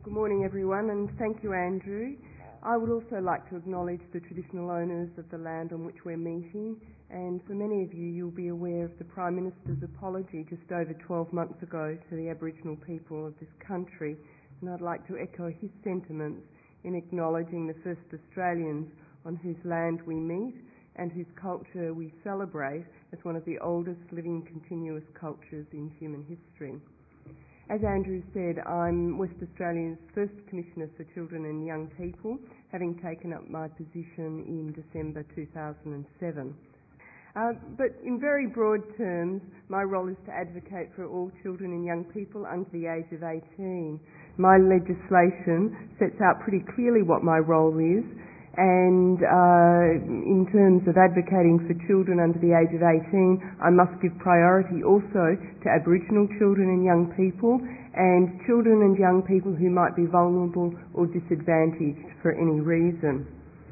Good morning everyone, and thank you Andrew. I would also like to acknowledge the traditional owners of the land on which we're meeting, and for many of you, you'll be aware of the Prime Minister's apology just over 12 months ago to the Aboriginal people of this country, and I'd like to echo his sentiments in acknowledging the first Australians on whose land we meet and whose culture we celebrate as one of the oldest living continuous cultures in human history. As Andrew said, I'm West Australia's first Commissioner for Children and Young People, having taken up my position in December 2007. But in very broad terms, my role is to advocate for all children and young people under the age of 18. My legislation sets out pretty clearly what my role is, and in terms of advocating for children under the age of 18, I must give priority also to Aboriginal children and young people and children and young people who might be vulnerable or disadvantaged for any reason.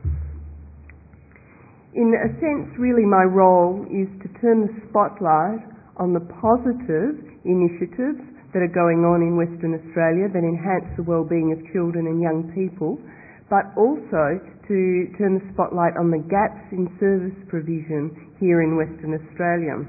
In a sense, really my role is to turn the spotlight on the positive initiatives that are going on in Western Australia that enhance the well-being of children and young people, but also to turn the spotlight on the gaps in service provision here in Western Australia.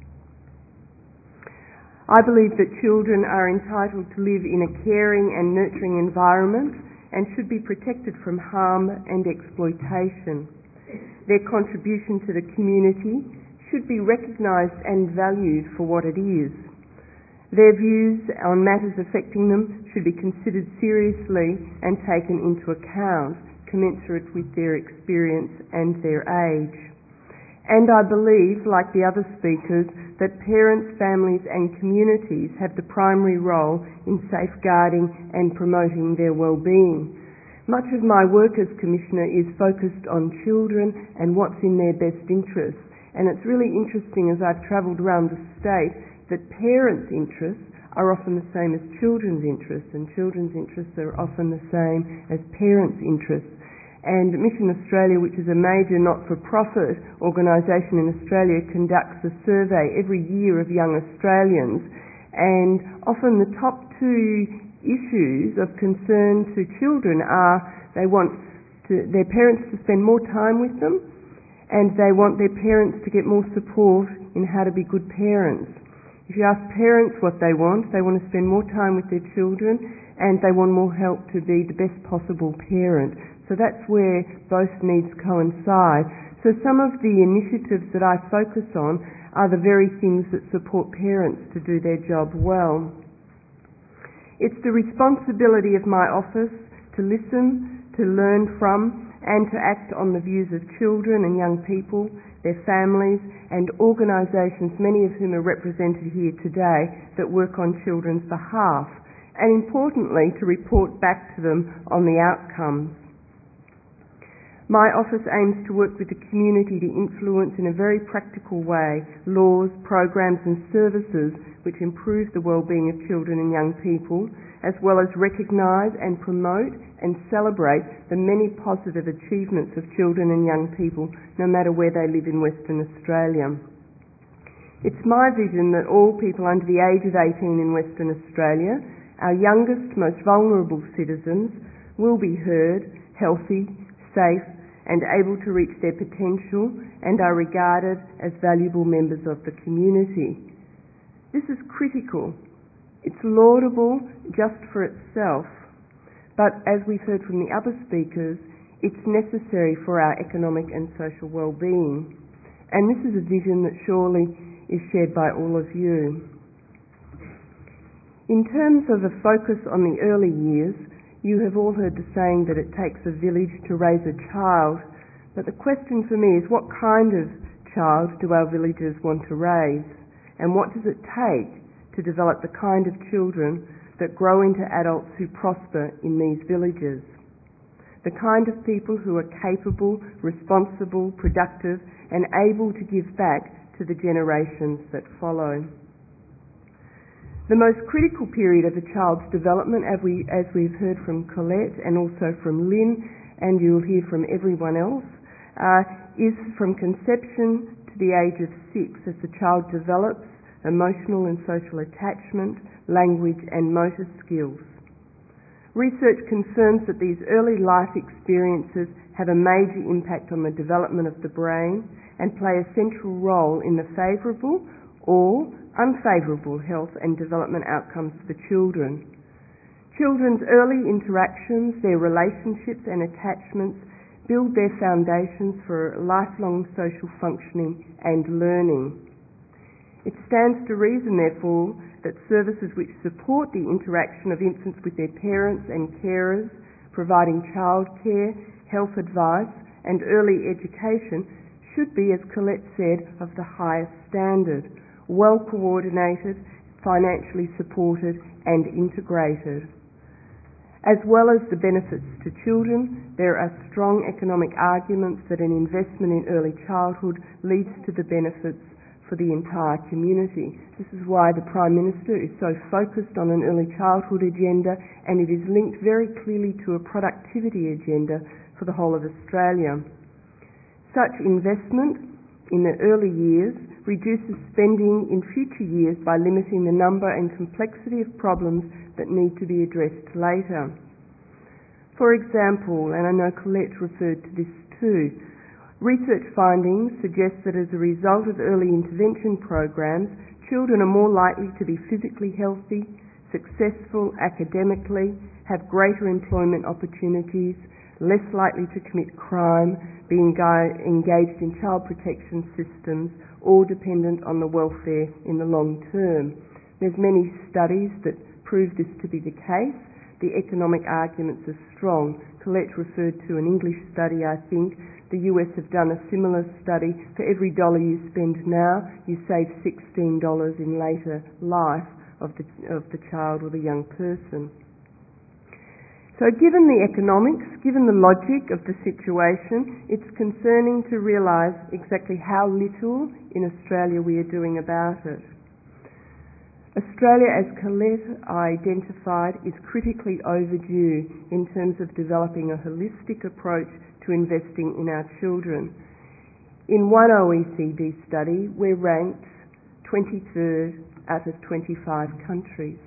I believe that children are entitled to live in a caring and nurturing environment and should be protected from harm and exploitation. Their contribution to the community should be recognised and valued for what it is. Their views on matters affecting them should be considered seriously and taken into account, commensurate with their experience and their age. And I believe, like the other speakers, that parents, families and communities have the primary role in safeguarding and promoting their well-being. Much of my work as Commissioner is focused on children and what's in their best interests, and it's really interesting as I've travelled around the state that parents' interests are often the same as children's interests, and children's interests are often the same as parents' interests. And Mission Australia, which is a major not-for-profit organisation in Australia, conducts a survey every year of young Australians, and often the top two issues of concern to children are they want their parents to spend more time with them, and they want their parents to get more support in how to be good parents. If you ask parents what they want to spend more time with their children and they want more help to be the best possible parent. So that's where both needs coincide. So some of the initiatives that I focus on are the very things that support parents to do their job well. It's the responsibility of my office to listen, to learn from and to act on the views of children and young people, their families and organisations, many of whom are represented here today, that work on children's behalf, and importantly to report back to them on the outcomes. My office aims to work with the community to influence in a very practical way laws, programs and services which improve the well-being of children and young people, as well as recognise and promote and celebrate the many positive achievements of children and young people, no matter where they live in Western Australia. It's my vision that all people under the age of 18 in Western Australia, our youngest, most vulnerable citizens, will be heard, healthy, safe and able to reach their potential and are regarded as valuable members of the community. This is critical. It's laudable just for itself, but as we've heard from the other speakers, it's necessary for our economic and social well-being. And this is a vision that surely is shared by all of you. In terms of a focus on the early years, you have all heard the saying that it takes a village to raise a child, but the question for me is what kind of child do our villagers want to raise, and what does it take to develop the kind of children that grow into adults who prosper in these villages? The kind of people who are capable, responsible, productive and able to give back to the generations that follow. The most critical period of a child's development, as we've heard from Colette and also from Lynn, and you'll hear from everyone else, is from conception to the age of 6, as the child develops emotional and social attachment, language and motor skills. Research confirms that these early life experiences have a major impact on the development of the brain and play a central role in the favourable or unfavourable health and development outcomes for children. Children's early interactions, their relationships and attachments build their foundations for lifelong social functioning and learning. It stands to reason, therefore, that services which support the interaction of infants with their parents and carers, providing childcare, health advice and early education, should be, as Colette said, of the highest standard, well coordinated, financially supported and integrated. As well as the benefits to children, there are strong economic arguments that an investment in early childhood leads to the benefits for the entire community. This is why the Prime Minister is so focused on an early childhood agenda, and it is linked very clearly to a productivity agenda for the whole of Australia. Such investment in the early years reduces spending in future years by limiting the number and complexity of problems that need to be addressed later. For example, and I know Colette referred to this too, research findings suggest that as a result of early intervention programs, children are more likely to be physically healthy, successful academically, have greater employment opportunities, less likely to commit crime, be engaged in child protection systems, or dependent on the welfare in the long term. There's many studies that prove this to be the case. The economic arguments are strong. Colette referred to an English study, I think. The US have done a similar study. For every dollar you spend now, you save $16 in later life of the child or the young person. So given the economics, given the logic of the situation, it's concerning to realise exactly how little in Australia we are doing about it. Australia, as Colette identified, is critically overdue in terms of developing a holistic approach to investing in our children. In one OECD study, we're ranked 23rd out of 25 countries.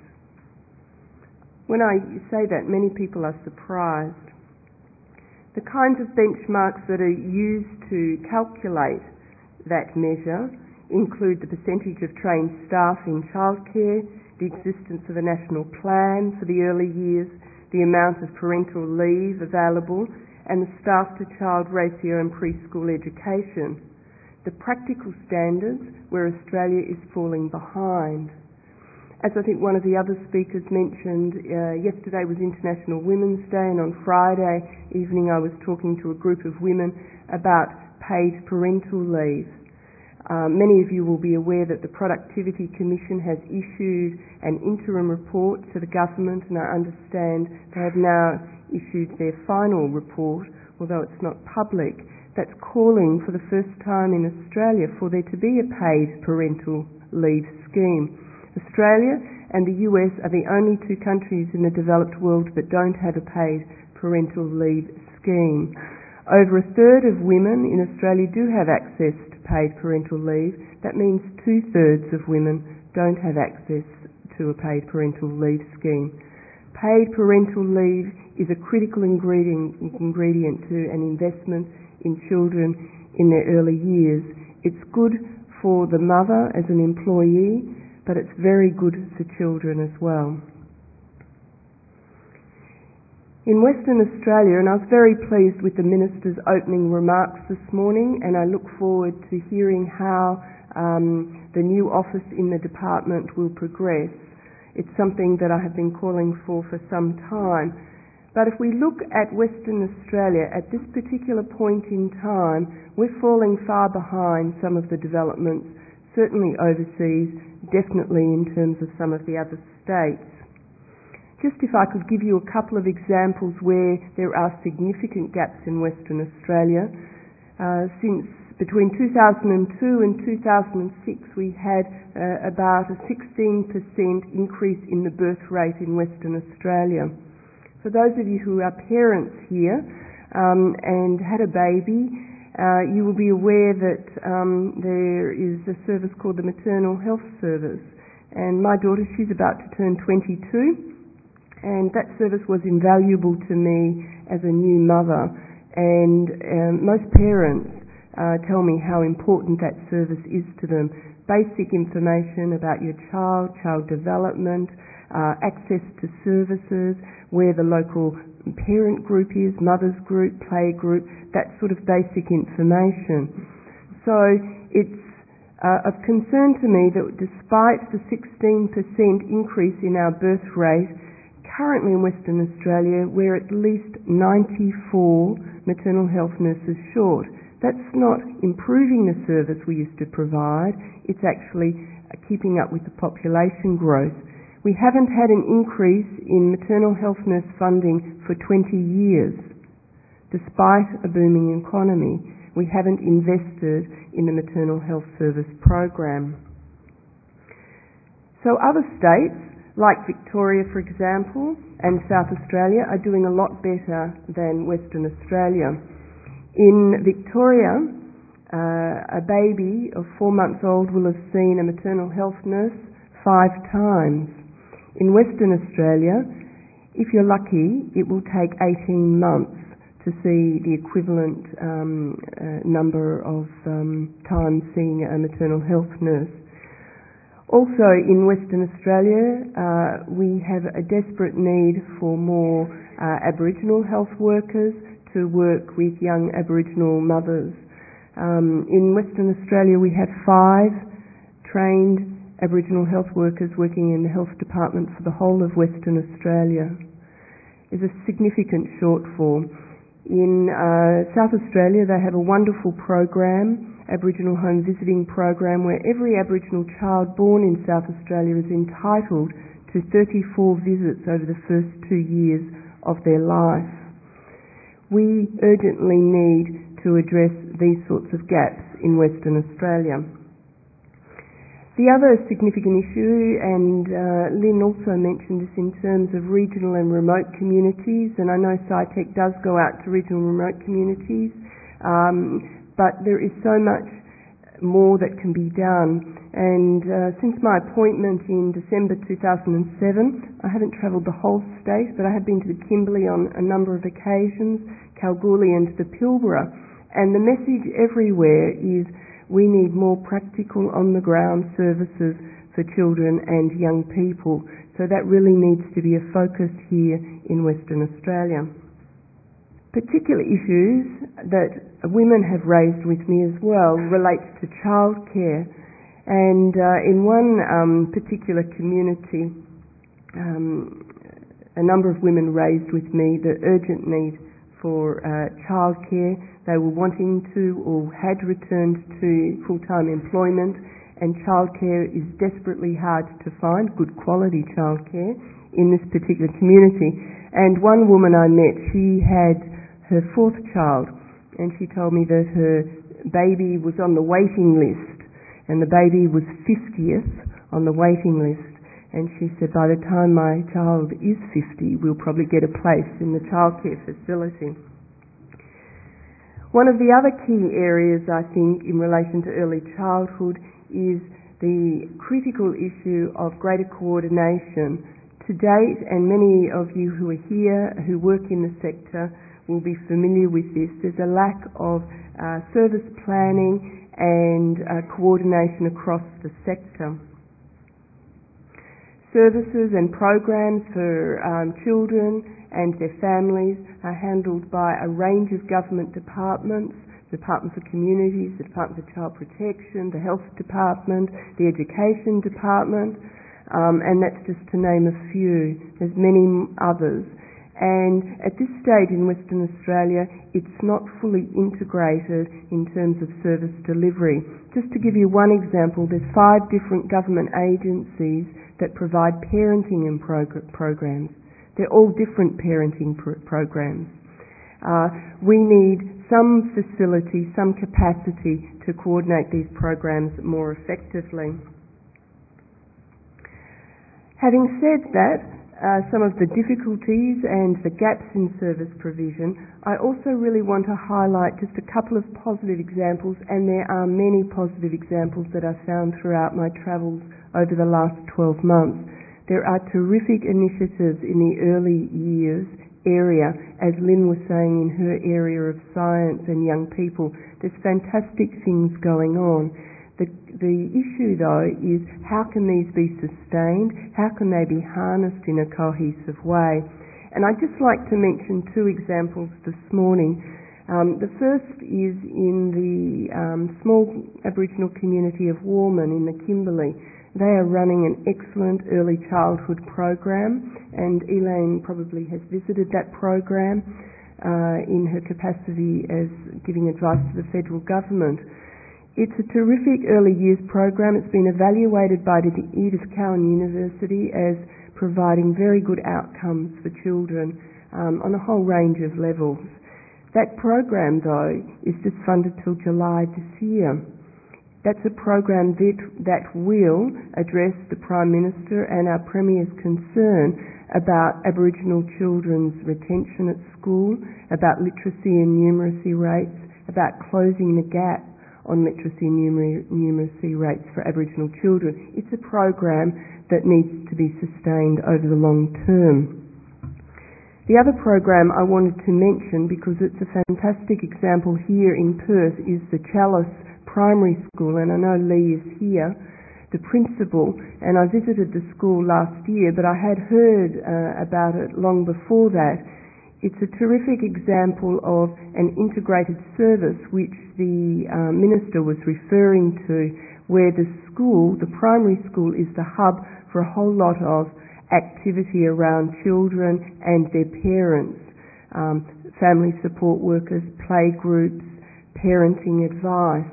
When I say that, many people are surprised. The kinds of benchmarks that are used to calculate that measure include the percentage of trained staff in childcare, the existence of a national plan for the early years, the amount of parental leave available, and the staff-to-child ratio in preschool education. The practical standards where Australia is falling behind. As I think one of the other speakers mentioned, yesterday was International Women's Day, and on Friday evening I was talking to a group of women about paid parental leave. Many of you will be aware that the Productivity Commission has issued an interim report to the government, and I understand they have now issued their final report, although it's not public, that's calling for the first time in Australia for there to be a paid parental leave scheme. Australia and the US are the only two countries in the developed world that don't have a paid parental leave scheme. Over a third of women in Australia do have access to paid parental leave. That means 2/3 of women don't have access to a paid parental leave scheme. Paid parental leave is a critical ingredient to an investment in children in their early years. It's good for the mother as an employee, but it's very good for children as well. In Western Australia, and I was very pleased with the Minister's opening remarks this morning, and I look forward to hearing how the new office in the department will progress. It's something that I have been calling for some time. But if we look at Western Australia at this particular point in time, we're falling far behind some of the developments, certainly overseas, definitely in terms of some of the other states. Just if I could give you a couple of examples where there are significant gaps in Western Australia. Since between 2002 and 2006 we had about a 16% increase in the birth rate in Western Australia. For those of you who are parents here and had a baby, you will be aware that there is a service called the Maternal Health Service, and my daughter, she's about to turn 22, And that service was invaluable to me as a new mother, and most parents tell me how important that service is to them. Basic information about your child development, access to services, where the local parent group is, mother's group, play group, that sort of basic information. So it's of concern to me that despite the 16% increase in our birth rate, currently in Western Australia we're at least 94 maternal health nurses short. That's not improving the service we used to provide, it's actually keeping up with the population growth. We haven't had an increase in maternal health nurse funding for 20 years. Despite a booming economy, we haven't invested in the maternal health service program. So other states, like Victoria for example, and South Australia, are doing a lot better than Western Australia. In Victoria, a baby of 4 months old will have seen a maternal health nurse 5 times. In Western Australia, if you're lucky, it will take 18 months to see the equivalent number of times seeing a maternal health nurse. Also in Western Australia, we have a desperate need for more Aboriginal health workers to work with young Aboriginal mothers. In Western Australia we have 5 trained Aboriginal health workers working in the health department for the whole of Western Australia. There's a significant shortfall. In South Australia they have a wonderful program, Aboriginal Home Visiting Program, where every Aboriginal child born in South Australia is entitled to 34 visits over the first 2 years of their life. We urgently need to address these sorts of gaps in Western Australia. The other significant issue, and Lynn also mentioned this in terms of regional and remote communities, and I know SciTech does go out to regional and remote communities, but there is so much more that can be done. And since my appointment in December 2007, I haven't travelled the whole state, but I have been to the Kimberley on a number of occasions, Kalgoorlie and the Pilbara, and the message everywhere is we need more practical on-the-ground services for children and young people. So that really needs to be a focus here in Western Australia. Particular issues that women have raised with me as well relate to childcare. And in one particular community, a number of women raised with me the urgent need for childcare. They were wanting to or had returned to full-time employment, and childcare is desperately hard to find, good quality childcare in this particular community. And one woman I met, she had her 4th child, and she told me that her baby was on the waiting list, and the baby was 50th on the waiting list. And she said, by the time my child is 50, we'll probably get a place in the childcare facility. One of the other key areas, I think, in relation to early childhood is the critical issue of greater coordination. To date, and many of you who are here who work in the sector will be familiar with this, there's a lack of service planning and coordination across the sector. Services and programs for children and their families are handled by a range of government departments, the Department for Communities, the Department for Child Protection, the Health Department, the Education Department, and that's just to name a few. There's many others. And at this stage in Western Australia, it's not fully integrated in terms of service delivery. Just to give you one example, there's 5 different government agencies that provide parenting and programs. They're all different parenting programs. We need some facility, some capacity to coordinate these programs more effectively. Having said that, some of the difficulties and the gaps in service provision, I also really want to highlight just a couple of positive examples, and there are many positive examples that I've found throughout my travels over the last 12 months. There are terrific initiatives in the early years area, as Lynn was saying in her area of science and young people. There's fantastic things going on. The issue, though, is how can these be sustained? How can they be harnessed in a cohesive way? And I'd just like to mention two examples this morning. The first is in the small Aboriginal community of Warman in the Kimberley. They are running an excellent early childhood program, and Elaine probably has visited that program in her capacity as giving advice to the federal government. It's a terrific early years program. It's been evaluated by the Edith Cowan University as providing very good outcomes for children on a whole range of levels. That program, though, is just funded till July this year. That's a program that will address the Prime Minister and our Premier's concern about Aboriginal children's retention at school, about literacy and numeracy rates, about closing the gap on literacy and numeracy rates for Aboriginal children. It's a program that needs to be sustained over the long term. The other program I wanted to mention, because it's a fantastic example here in Perth, is the Chalice Primary School, and I know Lee is here, the principal, and I visited the school last year, but I had heard about it long before that. It's a terrific example of an integrated service which the Minister was referring to, where the school, the primary school, is the hub for a whole lot of activity around children and their parents, family support workers, play groups, parenting advice.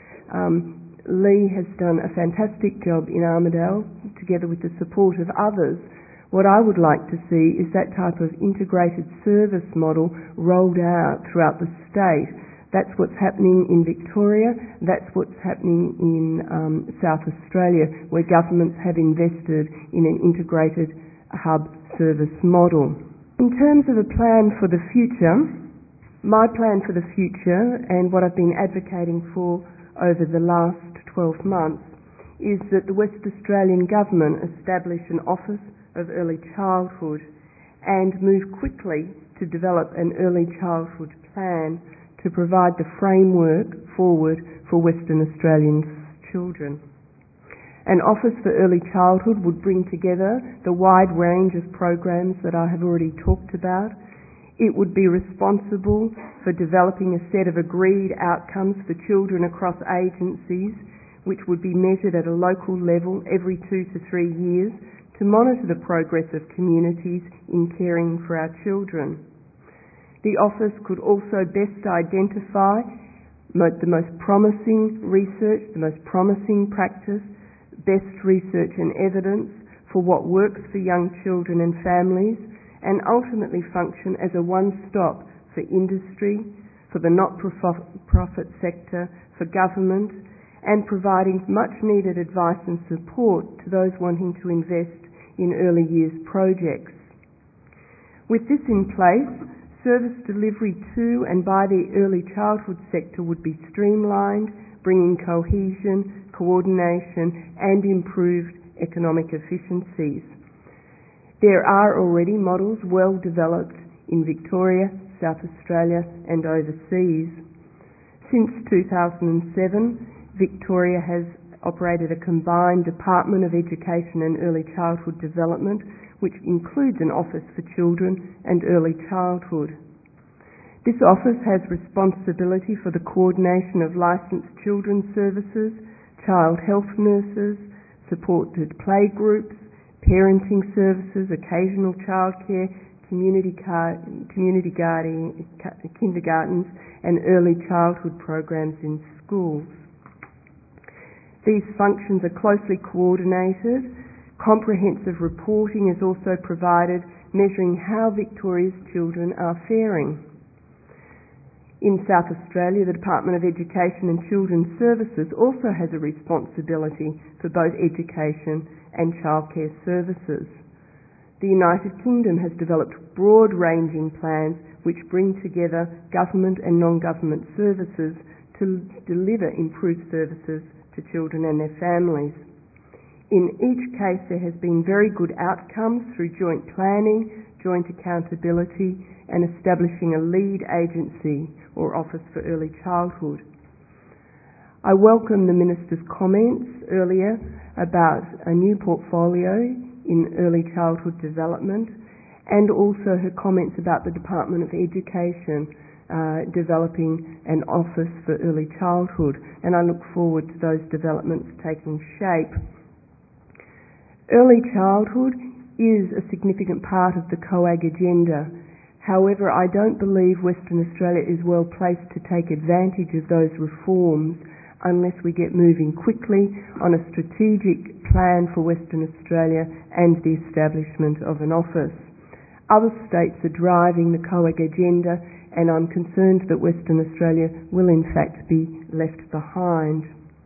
Lee has done a fantastic job in Armidale, together with the support of others. What I would like to see is that type of integrated service model rolled out throughout the state. That's what's happening in Victoria, that's what's happening in South Australia, where governments have invested in an integrated hub service model. In terms of a plan for the future, my plan for the future, and what I've been advocating for over the last 12 months, is that the West Australian Government establish an Office of Early Childhood and move quickly to develop an early childhood plan to provide the framework forward for Western Australian children. An Office for Early Childhood would bring together the wide range of programs that I have already talked about. It would be responsible for developing a set of agreed outcomes for children across agencies, which would be measured at a local level every 2 to 3 years to monitor the progress of communities in caring for our children. The Office could also best identify the most promising research, the most promising practice, best research and evidence for what works for young children and families, and ultimately function as a one-stop for industry, for the not-for-profit sector, for government, and providing much-needed advice and support to those wanting to invest in early years projects. With this in place, service delivery to and by the early childhood sector would be streamlined, bringing cohesion, coordination and improved economic efficiencies. There are already models well developed in Victoria, South Australia and overseas. Since 2007, Victoria has operated a combined Department of Education and Early Childhood Development, which includes an Office for Children and Early Childhood. This office has responsibility for the coordination of licensed children's services, child health nurses, supported play groups, parenting services, occasional childcare, community kindergartens and early childhood programs in schools. These functions are closely coordinated. Comprehensive reporting is also provided, measuring how Victoria's children are faring. In South Australia, the Department of Education and Children's Services also has a responsibility for both education and childcare services. The United Kingdom has developed broad-ranging plans which bring together government and non-government services to deliver improved services to children and their families. In each case there has been very good outcomes through joint planning, joint accountability and establishing a lead agency or Office for Early Childhood. I welcome the Minister's comments earlier about a new portfolio in early childhood development and also her comments about the Department of Education developing an Office for Early Childhood, and I look forward to those developments taking shape. Early childhood is a significant part of the COAG agenda. However, I don't believe Western Australia is well placed to take advantage of those reforms unless we get moving quickly on a strategic plan for Western Australia and the establishment of an office. Other states are driving the COAG agenda, and I'm concerned that Western Australia will in fact be left behind.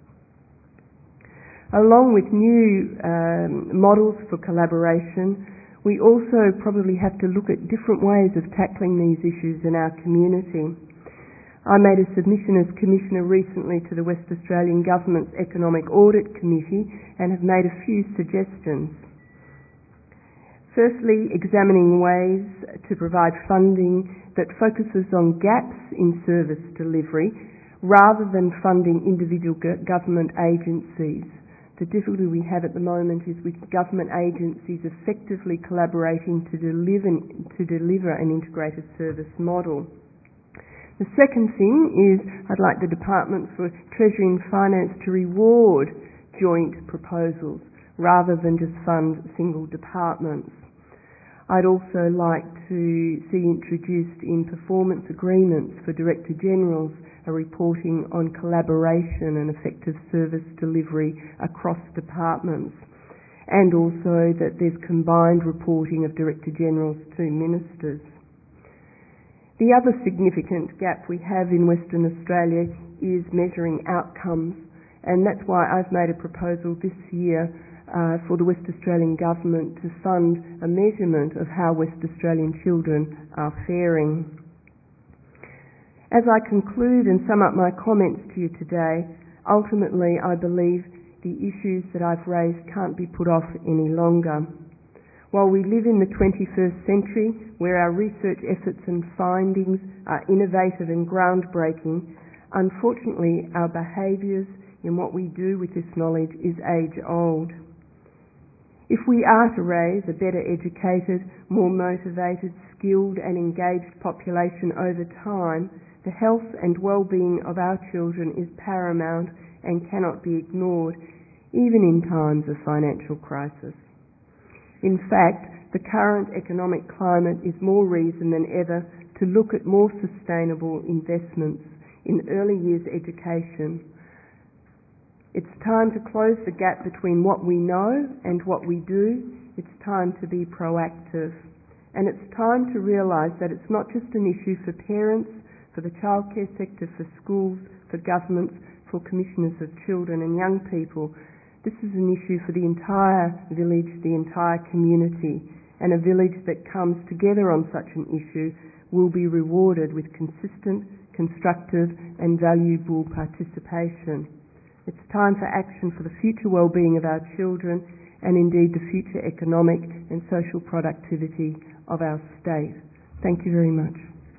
Along with new models for collaboration, we also probably have to look at different ways of tackling these issues in our community. I made a submission as Commissioner recently to the West Australian Government's Economic Audit Committee and have made a few suggestions. Firstly, examining ways to provide funding that focuses on gaps in service delivery rather than funding individual government agencies. The difficulty we have at the moment is with government agencies effectively collaborating to deliver an integrated service model. The second thing is I'd like the Department for Treasury and Finance to reward joint proposals rather than just fund single departments. I'd also like to see introduced in performance agreements for Director Generals a reporting on collaboration and effective service delivery across departments, and also that there's combined reporting of Director Generals to Ministers. The other significant gap we have in Western Australia is measuring outcomes, and that's why I've made a proposal this year for the West Australian Government to fund a measurement of how West Australian children are faring. As I conclude and sum up my comments to you today, ultimately I believe the issues that I've raised can't be put off any longer. While we live in the 21st century, where our research efforts and findings are innovative and groundbreaking, unfortunately our behaviours in what we do with this knowledge is age-old. If we are to raise a better educated, more motivated, skilled and engaged population over time, the health and well-being of our children is paramount and cannot be ignored, even in times of financial crisis. In fact, the current economic climate is more reason than ever to look at more sustainable investments in early years education. It's time to close the gap between what we know and what we do. It's time to be proactive. And it's time to realise that it's not just an issue for parents, for the childcare sector, for schools, for governments, for commissioners of children and young people. This is an issue for the entire village, the entire community. And a village that comes together on such an issue will be rewarded with consistent, constructive and valuable participation. It's time for action for the future well-being of our children and indeed the future economic and social productivity of our state. Thank you very much.